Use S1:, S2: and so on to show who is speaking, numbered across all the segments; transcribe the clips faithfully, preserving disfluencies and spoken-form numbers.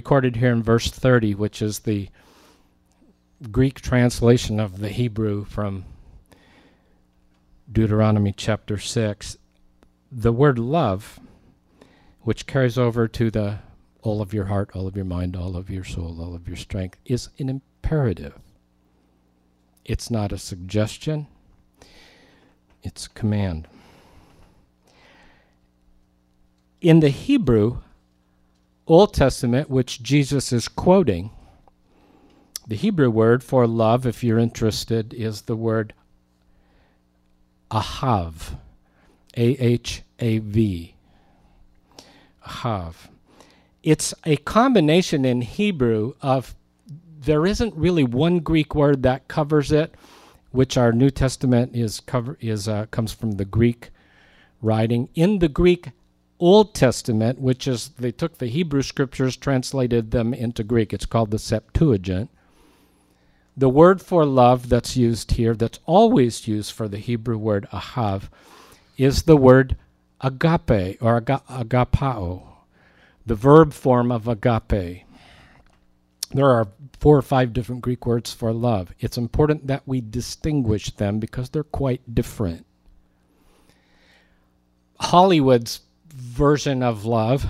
S1: recorded here in verse thirty, which is the Greek translation of the Hebrew from Deuteronomy chapter six. The word love, which carries over to the all of your heart, all of your mind, all of your soul, all of your strength, is an imperative. It's not a suggestion. It's a command. In the Hebrew Old Testament, which Jesus is quoting, the Hebrew word for love, if you're interested, is the word ahav, A H A V, ahav. It's a combination in Hebrew of, there isn't really one Greek word that covers it, which our New Testament is cover is uh, comes from the Greek writing. In the Greek Old Testament, which is, they took the Hebrew scriptures, translated them into Greek. It's called the Septuagint. The word for love that's used here, that's always used for the Hebrew word ahav, is the word agape or aga- agapao, the verb form of agape. There are four or five different Greek words for love. It's important that we distinguish them because they're quite different. Hollywood's version of love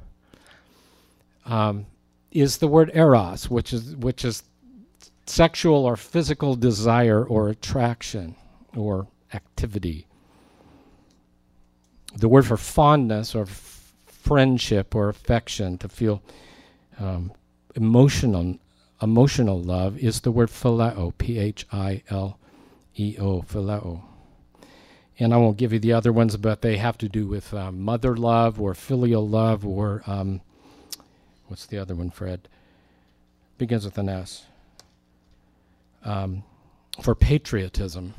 S1: um, is the word eros, which is which is sexual or physical desire or attraction or activity. The word for fondness or f- friendship or affection, to feel um, emotional emotional love, is the word phileo, P H I L E O, phileo. And I won't give you the other ones, but they have to do with um, mother love or filial love or, um, what's the other one, Fred? Begins with an S. Um, for patriotism.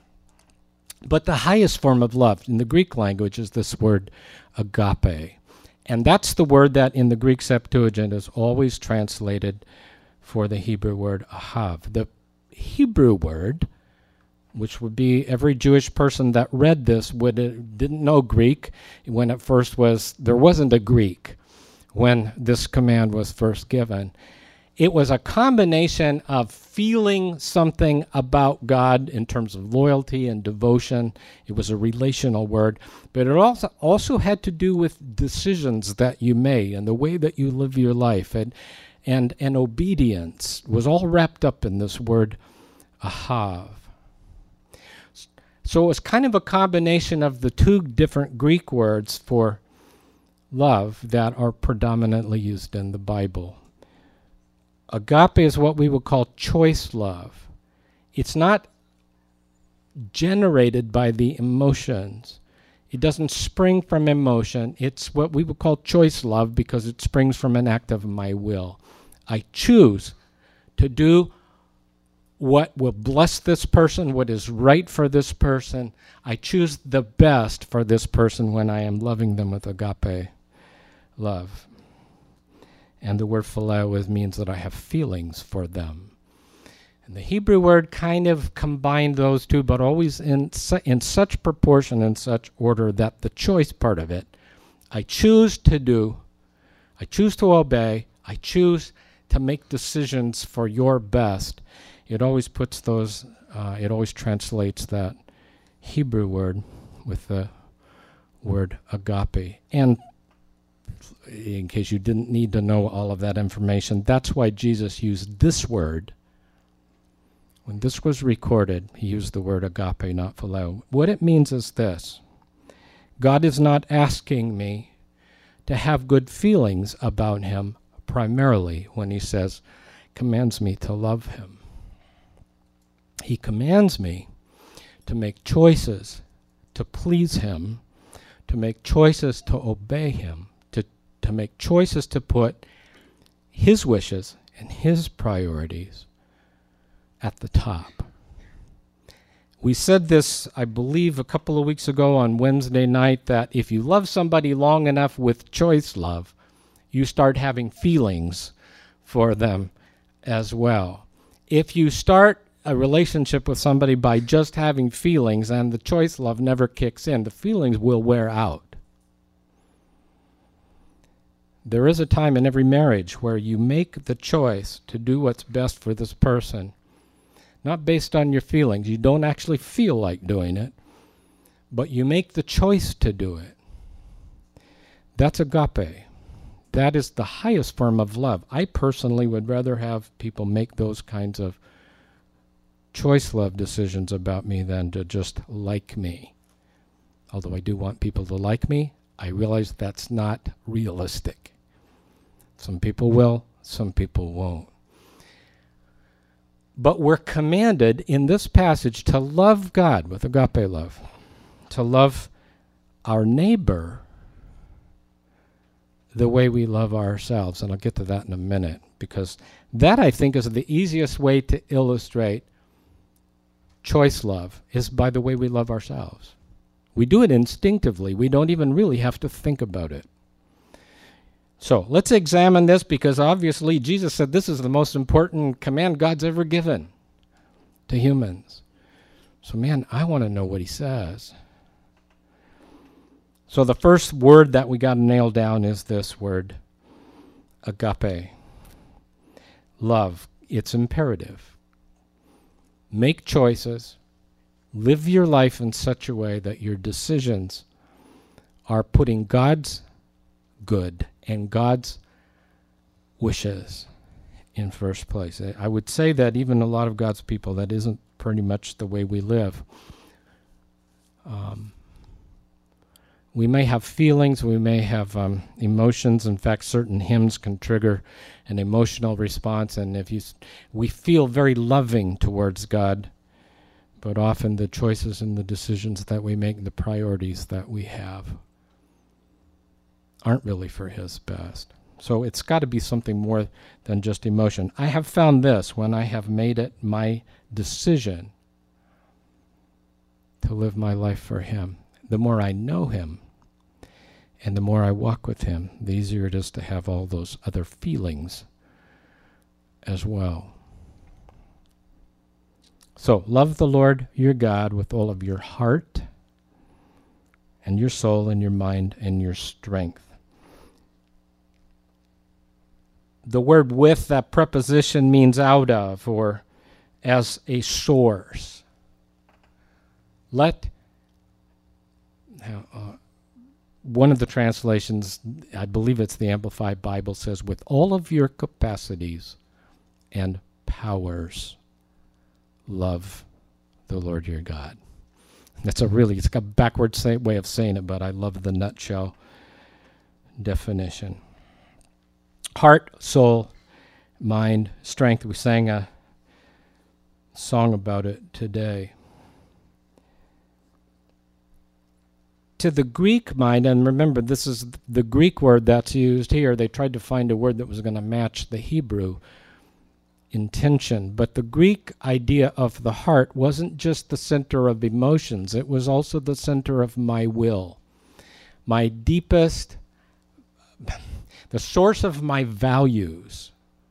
S1: But the highest form of love in the Greek language is this word agape. And that's the word that in the Greek Septuagint is always translated for the Hebrew word ahav. The Hebrew word, which would be every Jewish person that read this would uh, didn't know Greek when it first was, there wasn't a Greek when this command was first given. It was a combination of feeling something about God in terms of loyalty and devotion. It was a relational word, but it also also had to do with decisions that you made and the way that you live your life, and and and obedience was all wrapped up in this word ahav. So it was kind of a combination of the two different Greek words for love that are predominantly used in the Bible. Agape is what we would call choice love. It's not generated by the emotions. It doesn't spring from emotion. It's what we would call choice love because it springs from an act of my will. I choose to do what will bless this person, what is right for this person. I choose the best for this person when I am loving them with agape love. And the word phileo means that I have feelings for them. And the Hebrew word kind of combined those two, but always in, su- in such proportion and such order that the choice part of it, I choose to do, I choose to obey, I choose to make decisions for your best. It always puts those, uh, it always translates that Hebrew word with the word agape. And in case you didn't need to know all of that information, that's why Jesus used this word. When this was recorded, he used the word agape, not phileo. What it means is this: God is not asking me to have good feelings about him primarily when he says, commands me to love him. He commands me to make choices to please him, to make choices to obey him, to, to make choices to put his wishes and his priorities at the top. We said this, I believe, a couple of weeks ago on Wednesday night, that if you love somebody long enough with choice love, you start having feelings for them as well. If you start a relationship with somebody by just having feelings and the choice love never kicks in, the feelings will wear out. There is a time in every marriage where you make the choice to do what's best for this person, not based on your feelings. You don't actually feel like doing it, but you make the choice to do it. That's agape. That is the highest form of love. I personally would rather have people make those kinds of choice love decisions about me than to just like me. Although I do want people to like me, I realize that's not realistic. Some people will, some people won't. But we're commanded in this passage to love God with agape love, to love our neighbor the way we love ourselves. And I'll get to that in a minute, because that, I think, is the easiest way to illustrate choice love, is by the way we love ourselves. We do it instinctively. We don't even really have to think about it. So let's examine this, because obviously Jesus said this is the most important command God's ever given to humans. So man, I want to know what he says. So the first word that we got to nail down is this word, agape. Love. It's imperative. Make choices. Live your life in such a way that your decisions are putting God's good and God's wishes in first place. I would say that even a lot of God's people, that isn't pretty much the way we live. Um, we may have feelings, we may have um, emotions. In fact, certain hymns can trigger an emotional response, and if you, we feel very loving towards God, but often the choices and the decisions that we make, the priorities that we have, aren't really for his best. So it's got to be something more than just emotion. I have found this when I have made it my decision to live my life for him. The more I know him and the more I walk with him, the easier it is to have all those other feelings as well. So love the Lord your God with all of your heart and your soul and your mind and your strength. The word with, that preposition means out of or as a source. Let, uh, one of the translations, I believe it's the Amplified Bible, says, with all of your capacities and powers, love the Lord your God. That's a really, it's got a backward say, way of saying it, but I love the nutshell definition. Heart, soul, mind, strength. We sang a song about it today. To the Greek mind, and remember this is the Greek word that's used here, they tried to find a word that was going to match the Hebrew intention, but the Greek idea of the heart wasn't just the center of emotions, it was also the center of my will, my deepest, the source of my values,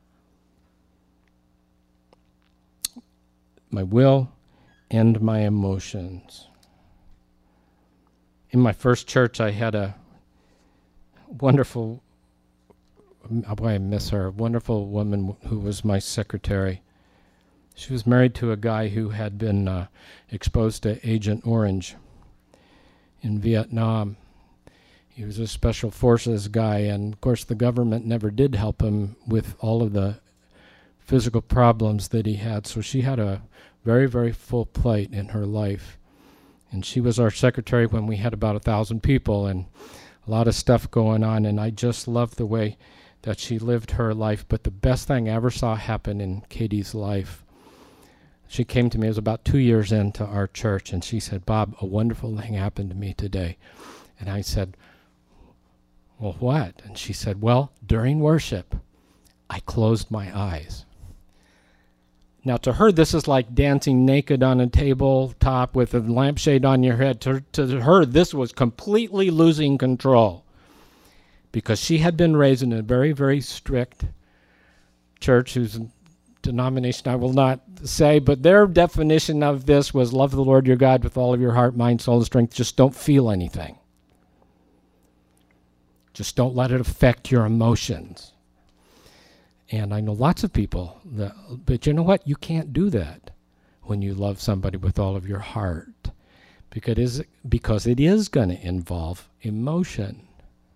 S1: my will and my emotions. In my first church, I had a wonderful, boy, I miss her, a wonderful woman who was my secretary. She was married to a guy who had been uh, exposed to Agent Orange in Vietnam. He was a special forces guy, and of course the government never did help him with all of the physical problems that he had. So she had a very, very full plate in her life. And she was our secretary when we had about a thousand people and a lot of stuff going on. And I just loved the way that she lived her life. But the best thing I ever saw happen in Katie's life, she came to me, it was about two years into our church, and she said, Bob, a wonderful thing happened to me today. And I said, well, what? And she said, well, during worship, I closed my eyes. Now, to her, this is like dancing naked on a tabletop with a lampshade on your head. To, to her, this was completely losing control because she had been raised in a very, very strict church whose denomination I will not say, but their definition of this was love the Lord your God with all of your heart, mind, soul, and strength. Just don't feel anything. Just don't let it affect your emotions. And I know lots of people that, but you know what? You can't do that when you love somebody with all of your heart, because it is, because it is going to involve emotion.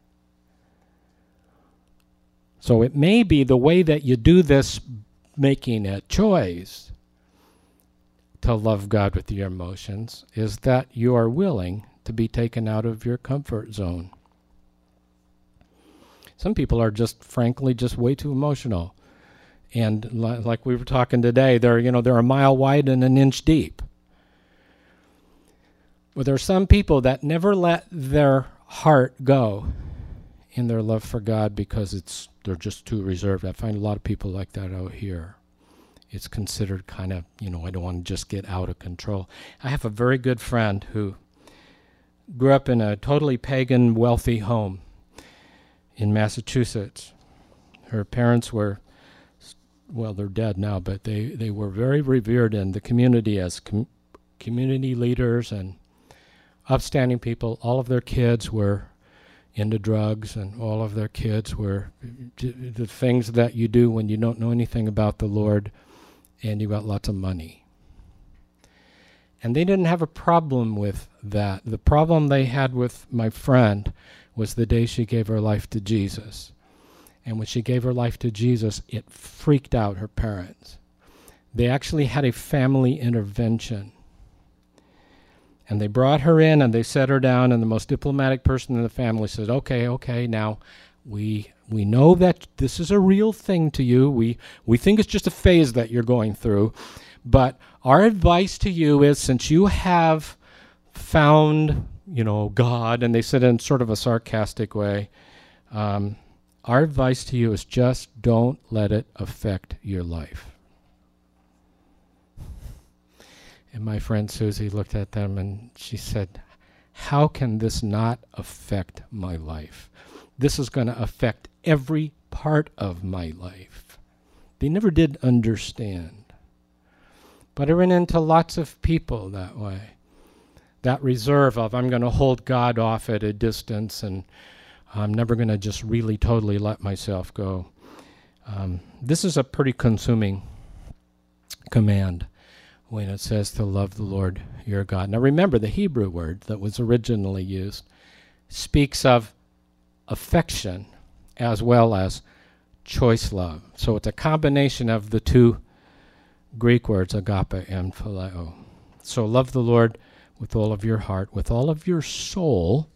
S1: So it may be the way that you do this, making a choice to love God with your emotions, is that you are willing to be taken out of your comfort zone. Some people are just, frankly, just way too emotional. And li- like we were talking today, they're, you know, they're a mile wide and an inch deep. But there are some people that never let their heart go in their love for God because it's they're just too reserved. I find a lot of people like that out here. It's considered kind of, you know, I don't want to just get out of control. I have a very good friend who grew up in a totally pagan, wealthy home in Massachusetts. Her parents were, well, they're dead now, but they, they were very revered in the community as com- community leaders and upstanding people. All of their kids were into drugs, and all of their kids were d- the things that you do when you don't know anything about the Lord and you got lots of money. And they didn't have a problem with that. The problem they had with my friend was the day she gave her life to Jesus. And when she gave her life to Jesus, it freaked out her parents. They actually had a family intervention. And they brought her in and they set her down, and the most diplomatic person in the family said, okay, okay, now we we know that this is a real thing to you. We we think it's just a phase that you're going through. But our advice to you is, since you have found, you know, God, and they said it in sort of a sarcastic way, um, our advice to you is just don't let it affect your life. And my friend Susie looked at them and she said, how can this not affect my life? This is going to affect every part of my life. They never did understand. But I ran into lots of people that way. That reserve of, I'm going to hold God off at a distance, and I'm never going to just really totally let myself go. Um, this is a pretty consuming command when it says to love the Lord your God. Now remember, the Hebrew word that was originally used speaks of affection as well as choice love. So it's a combination of the two Greek words, agape and phileo. So love the Lord with all of your heart, with all of your soul.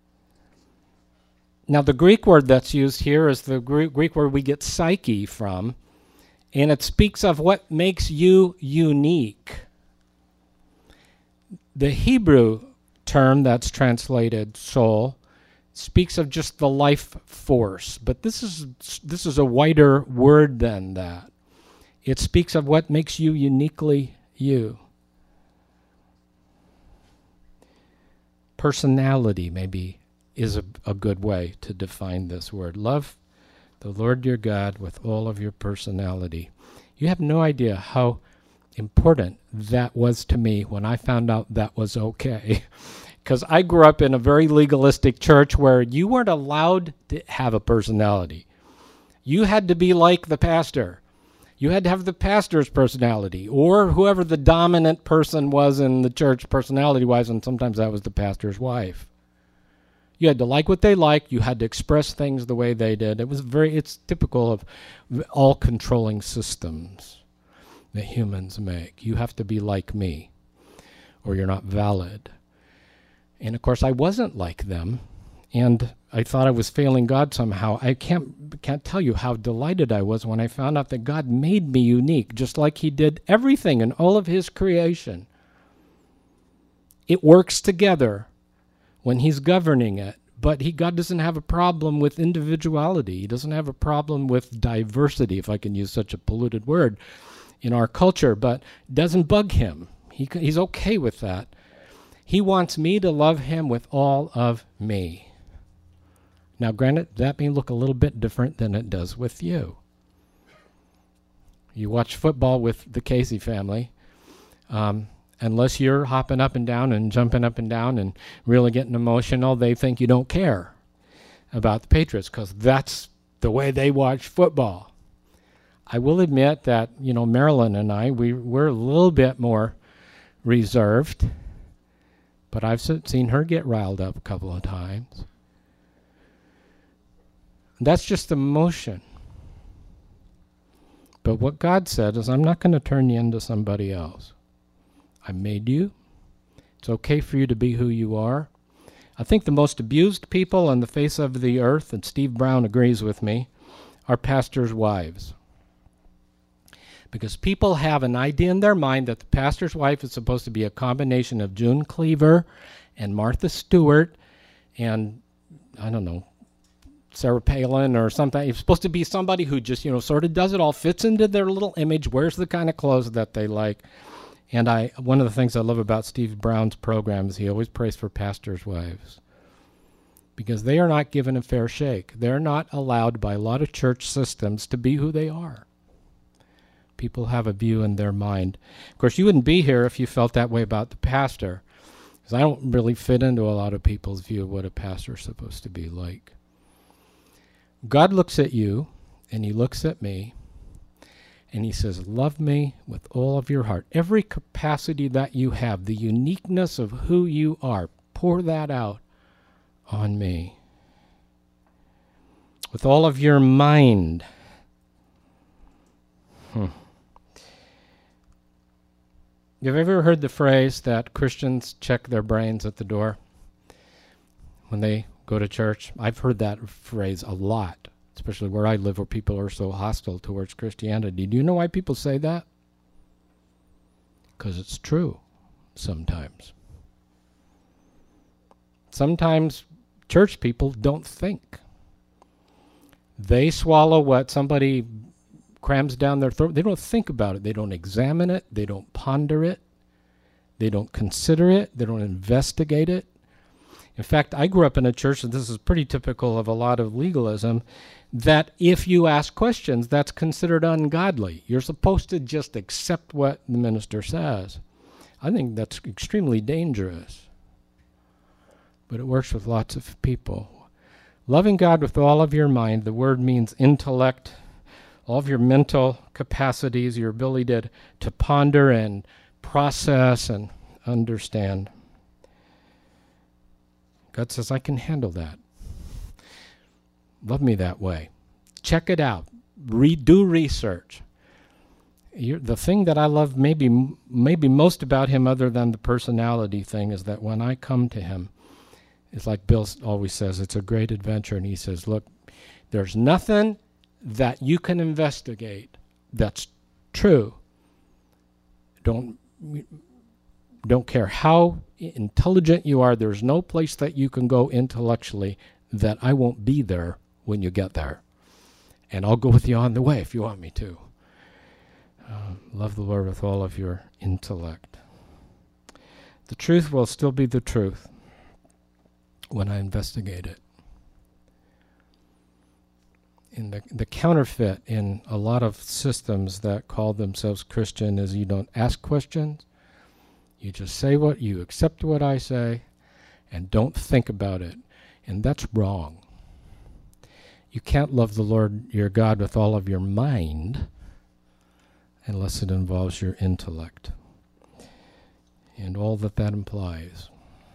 S1: Now the Greek word that's used here is the Greek, Greek word we get psyche from, and it speaks of what makes you unique. The Hebrew term that's translated soul speaks of just the life force, but this is this is a wider word than that. It speaks of what makes you uniquely you. Personality maybe is a, a good way to define this word. Love the Lord your God with all of your personality. You have no idea how important that was to me when I found out that was okay. Because I grew up in a very legalistic church where you weren't allowed to have a personality. You had to be like the pastor. You had to have the pastor's personality, or whoever the dominant person was in the church personality-wise, and sometimes that was the pastor's wife. You had to like what they liked. You had to express things the way they did. It was very, it's typical of all controlling systems that humans make. You have to be like me, or you're not valid. And of course, I wasn't like them, and I thought I was failing God somehow. I can't can't tell you how delighted I was when I found out that God made me unique, just like he did everything in all of his creation. It works together when he's governing it, but he God doesn't have a problem with individuality. He doesn't have a problem with diversity, if I can use such a polluted word, in our culture, but it doesn't bug him. He he's okay with that. He wants me to love him with all of me. Now, granted, that may look a little bit different than it does with you. You watch football with the Casey family. Um, unless you're hopping up and down and jumping up and down and really getting emotional, they think you don't care. about the Patriots because that's the way they watch football. I will admit that, you know, Marilyn and I, we, we're a little bit more reserved, but I've seen her get riled up a couple of times. That's just emotion. But what God said is, I'm not going to turn you into somebody else. I made you. It's okay for you to be who you are. I think the most abused people on the face of the earth, and Steve Brown agrees with me, are pastors' wives. Because people have an idea in their mind that the pastor's wife is supposed to be a combination of June Cleaver and Martha Stewart and, I don't know, Sarah Palin or something. It's supposed to be somebody who just, you know, sort of does it all, fits into their little image, wears the kind of clothes that they like. And I, one of the things I love about Steve Brown's program is he always prays for pastors' wives. Because they are not given a fair shake. They're not allowed by a lot of church systems to be who they are. People have a view in their mind. Of course, you wouldn't be here if you felt that way about the pastor, because I don't really fit into a lot of people's view of what a pastor is supposed to be like. God looks at you, and he looks at me, and he says, love me with all of your heart. Every capacity that you have, the uniqueness of who you are, pour that out on me. With all of your mind. Hmm. You've ever heard the phrase that Christians check their brains at the door when they go to church? I've heard that phrase a lot, especially where I live, where people are so hostile towards Christianity. Do you know why people say that? Because it's true sometimes. Sometimes church people don't think. They swallow what somebody crams down their throat. They don't think about it. They don't examine it. They don't ponder it. They don't consider it. They don't investigate it. In fact, I grew up in a church, and this is pretty typical of a lot of legalism, that if you ask questions, that's considered ungodly. You're supposed to just accept what the minister says. I think that's extremely dangerous. But it works with lots of people. Loving God with all of your mind, the word means intellect, all of your mental capacities, your ability to, to ponder and process and understand. God says, I can handle that. Love me that way. Check it out. Re- do research. You're, the thing that I love maybe, maybe most about him other than the personality thing is that when I come to him, it's like Bill always says, it's a great adventure. And he says, look, there's nothing that you can investigate that's true. Don't, don't care how intelligent you are, there's no place that you can go intellectually that I won't be there when you get there. And I'll go with you on the way if you want me to. Uh, love the Lord with all of your intellect. The truth will still be the truth when I investigate it. In the, the counterfeit in a lot of systems that call themselves Christian is you don't ask questions. You just say what, you accept what I say, and don't think about it. And that's wrong. You can't love the Lord your God with all of your mind unless it involves your intellect and all that that implies.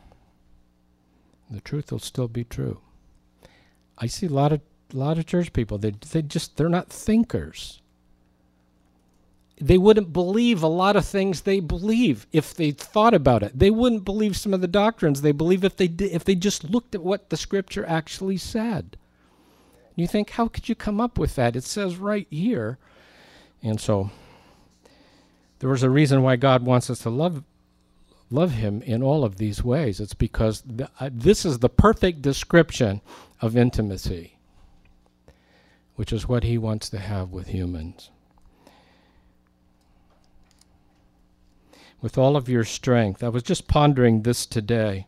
S1: The truth will still be true. I see a lot of a lot of church people, they they just they're not thinkers. They wouldn't believe a lot of things they believe if they thought about it. They wouldn't believe some of the doctrines they believe if they did, if they just looked at what the scripture actually said. You think, how could you come up with that? It says right here. And so there was a reason why God wants us to love love him in all of these ways. It's because the, uh, this is the perfect description of intimacy, which is what he wants to have with humans. With all of your strength. I was just pondering this today.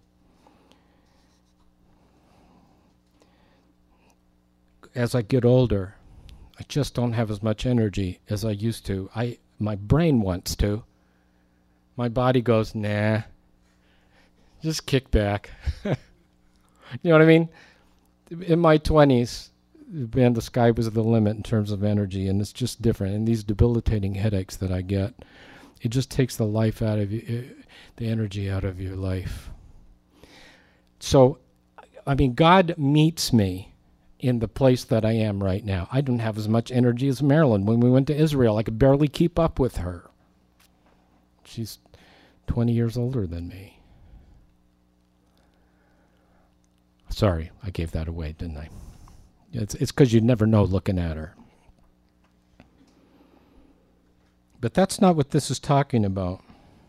S1: As I get older, I just don't have as much energy as I used to. I my brain wants to. My body goes, nah, just kick back. You know what I mean? in my twenties, man, the sky was the limit in terms of energy, and it's just different. And these debilitating headaches that I get, it just takes the life out of you, the energy out of your life. So, I mean, God meets me in the place that I am right now. I don't have as much energy as Marilyn. When we went to Israel, I could barely keep up with her. She's twenty years older than me. Sorry, I gave that away, didn't I? It's it's because you never know looking at her. But that's not what this is talking about.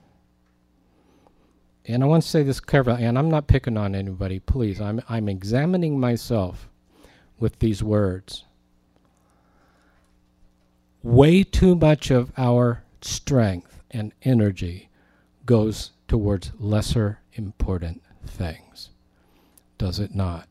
S1: And I want to say this carefully, and I'm not picking on anybody, please. I'm I'm examining myself with these words. Way too much of our strength and energy goes towards lesser important things. Does it not?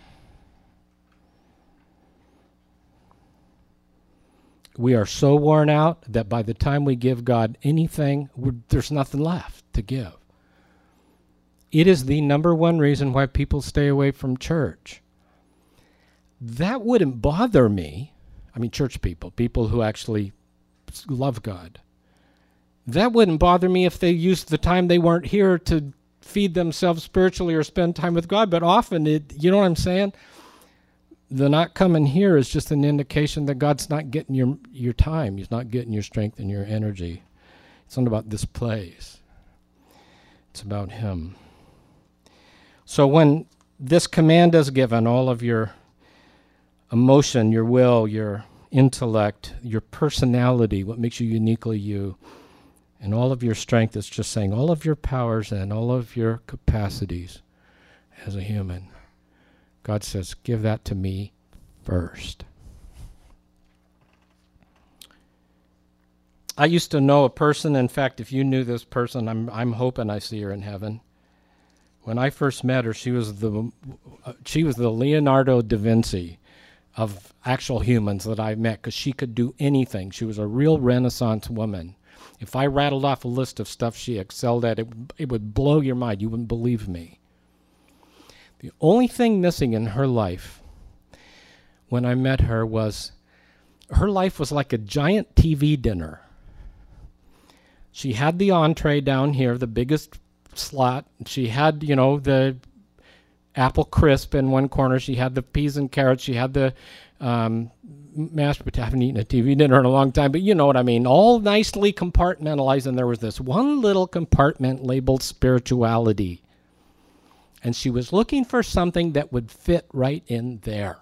S1: We are so worn out that by the time we give God anything, we're, there's nothing left to give. It is the number one reason why people stay away from church. That wouldn't bother me. I mean, church people, people who actually love God. That wouldn't bother me if they used the time they weren't here to feed themselves spiritually or spend time with God. But often, it, you know what I'm saying? The not coming here is just an indication that God's not getting your your time. He's not getting your strength and your energy. It's not about this place. It's about Him. So when this command is given, all of your emotion, your will, your intellect, your personality, what makes you uniquely you, and all of your strength, is just saying all of your powers and all of your capacities as a human. God says, give that to me first. I used to know a person. In fact, if you knew this person, I'm I'm hoping I see her in heaven. When I first met her, she was the uh, she was the Leonardo da Vinci of actual humans that I met, because she could do anything. She was a real Renaissance woman. If I rattled off a list of stuff she excelled at, it, it would blow your mind. You wouldn't believe me. The only thing missing in her life when I met her was her life was like a giant T V dinner. She had the entree down here, the biggest slot. She had, you know, the apple crisp in one corner. She had the peas and carrots. She had the um, mashed potatoes. I haven't eaten a T V dinner in a long time, but you know what I mean. All nicely compartmentalized, and there was this one little compartment labeled spirituality. And she was looking for something that would fit right in there.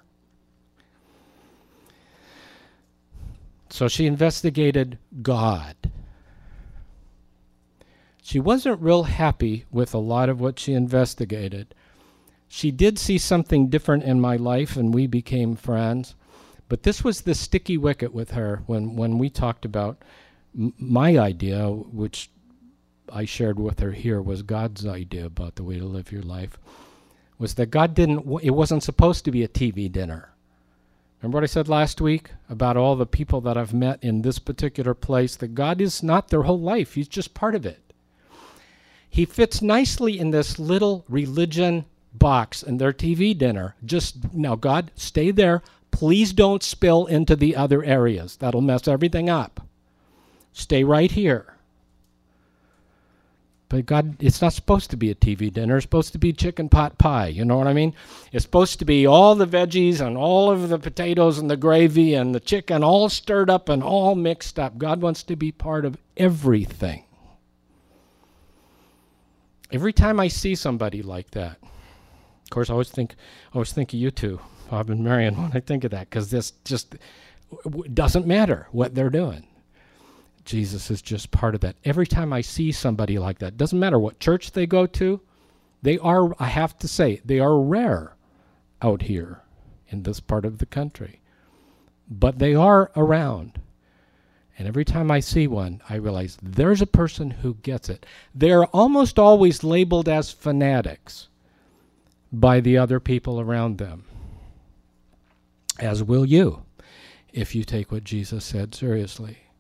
S1: So she investigated God. She wasn't real happy with a lot of what she investigated. She did see something different in my life, and we became friends. But this was the sticky wicket with her when, when we talked about m- my idea, which I shared with her here, was God's idea about the way to live your life, was that God didn't, it wasn't supposed to be a T V dinner. Remember what I said last week about all the people that I've met in this particular place, that God is not their whole life. He's just part of it. He fits nicely in this little religion box in their T V dinner. Just, now God, stay there. Please don't spill into the other areas. That'll mess everything up. Stay right here. But God, it's not supposed to be a T V dinner. It's supposed to be chicken pot pie. You know what I mean? It's supposed to be all the veggies and all of the potatoes and the gravy and the chicken all stirred up and all mixed up. God wants to be part of everything. Every time I see somebody like that, of course, I always think, I always think of you two, Bob and Marion, when I think of that, because this just w- doesn't matter what they're doing. Jesus is just part of that. Every time I see somebody like that, doesn't matter what church they go to, they are, I have to say, they are rare out here in this part of the country. But they are around. And every time I see one, I realize there's a person who gets it. They're almost always labeled as fanatics by the other people around them, as will you, if you take what Jesus said seriously.